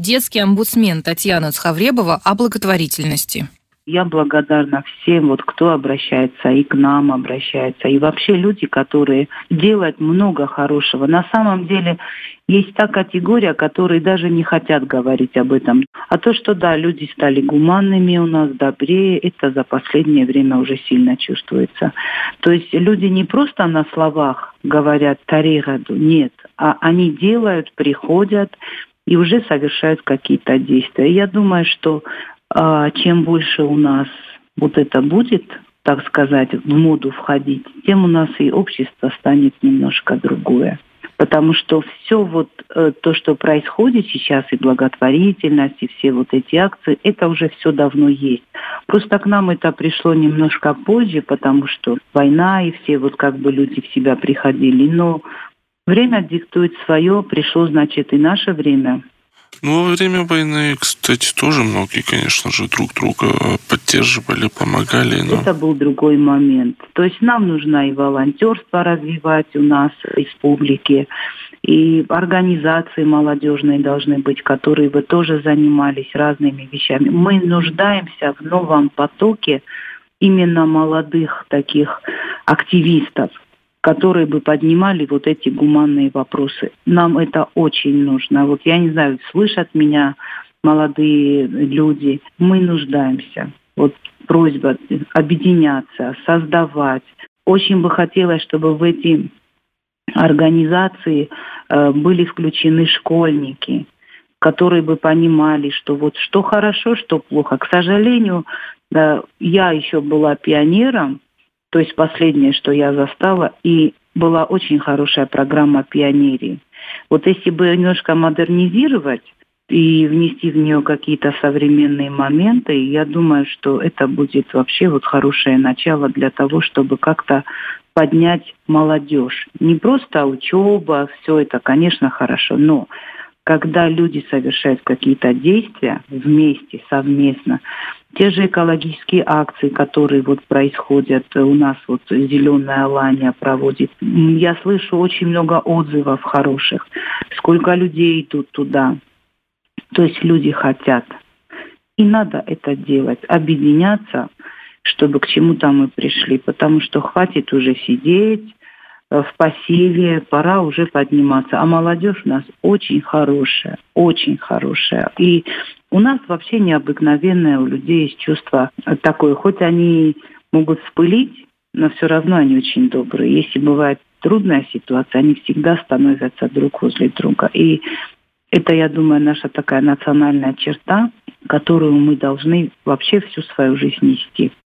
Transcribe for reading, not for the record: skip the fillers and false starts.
детский омбудсмен Татьяна Цхавребова о благотворительности. Я благодарна всем, кто обращается, и к нам обращается, и вообще люди, которые делают много хорошего. На самом деле есть та категория, которые даже не хотят говорить об этом. А то, что да, люди стали гуманными у нас, добрее, это за последнее время уже сильно чувствуется. То есть люди не просто на словах говорят «таригаду», нет, а они делают, приходят и уже совершают какие-то действия. Я думаю, что чем больше у нас это будет, так сказать, в моду входить, тем у нас и общество станет немножко другое. Потому что все то, что происходит сейчас, и благотворительность, и все эти акции, это уже все давно есть. Просто к нам это пришло немножко позже, потому что война, и все люди в себя приходили. Но время диктует свое, пришло, значит, и наше время. Во время войны, кстати, тоже многие, конечно же, друг друга поддерживали, помогали. Но... Это был другой момент. То есть нам нужно и волонтерство развивать у нас в республике, и организации молодежные должны быть, которые бы тоже занимались разными вещами. Мы нуждаемся в новом потоке именно молодых таких активистов, которые бы поднимали эти гуманные вопросы. Нам это очень нужно. Я не знаю, слышат меня молодые люди. Мы нуждаемся. Просьба объединяться, создавать. Очень бы хотелось, чтобы в эти организации были включены школьники, которые бы понимали, что хорошо, что плохо. К сожалению, я еще была пионером, то есть последнее, что я застала, и была очень хорошая программа «Пионерии». Если бы немножко модернизировать и внести в нее какие-то современные моменты, я думаю, что это будет вообще хорошее начало для того, чтобы как-то поднять молодежь. Не просто учеба, все это, конечно, хорошо, но когда люди совершают какие-то действия вместе, совместно, те же экологические акции, которые происходят у нас, «Зеленая Алания» проводит. Я слышу очень много отзывов хороших, сколько людей идут туда. То есть люди хотят. И надо это делать, объединяться, чтобы к чему-то мы пришли. Потому что хватит уже сидеть в пассиве, пора уже подниматься. А молодежь у нас очень хорошая, очень хорошая. И у нас вообще необыкновенное, у людей есть чувство такое, хоть они могут вспылить, но все равно они очень добрые. Если бывает трудная ситуация, они всегда становятся друг возле друга. И это, я думаю, наша такая национальная черта, которую мы должны вообще всю свою жизнь нести.